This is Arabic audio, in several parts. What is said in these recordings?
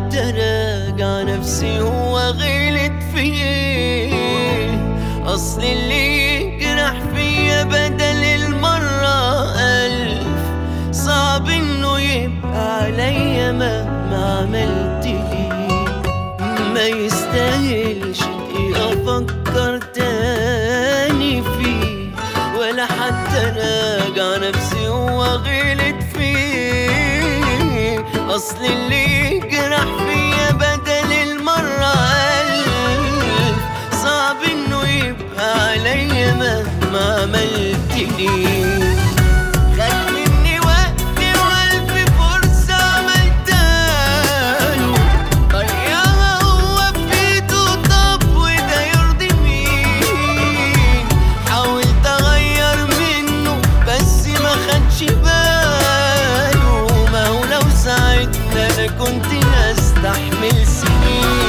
حتى راجع نفسي هو غلط فيه. أصل اللي يجرح فيا بدل المرة ألف، صعب إنه يبقى عليا مهما عملت ليه. ما يستاهلش دقيقة أفكر تاني فيه، ولا حتى راجع نفسي هو غلط فيه. أصل اللي يجرح فيا بدل المرة ألف، صعب إنه يبقى عليا مهما عملت ليه. خد مني وقتي وألف فرصة عملتها له، ضيعها هو بإيده، طب وده يرضي مين؟ حاولت أغير منه بس ما خدش باله، ما هو لو ساعدني أنا كنت هستحمل سنين.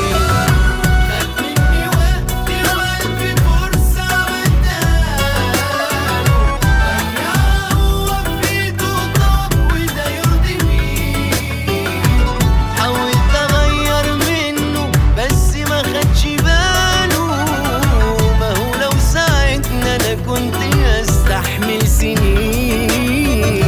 كنت أستحمل سنين.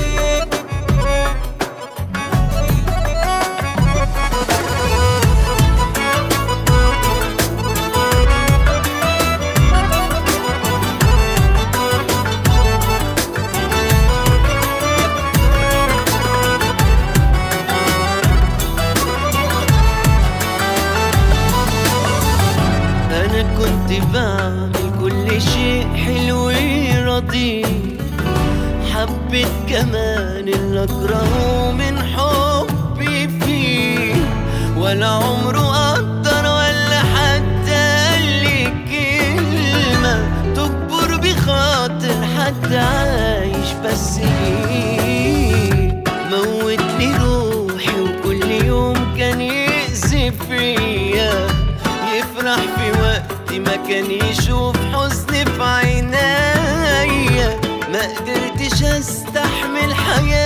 أنا كنت بعمل كل شيء حلو يرضيه، حبيت كمان اللي أكرهه من حبي فيه، ولا عمره قدر ولا حتى قالي كلمة تكبر بخاطر حد عايش بس ليه. موتلي روحي وكل يوم كان يأذي فيا، يفرح في وقت ما كان يشوف حزن في عينيا. ما قدرتش استحمل حياتي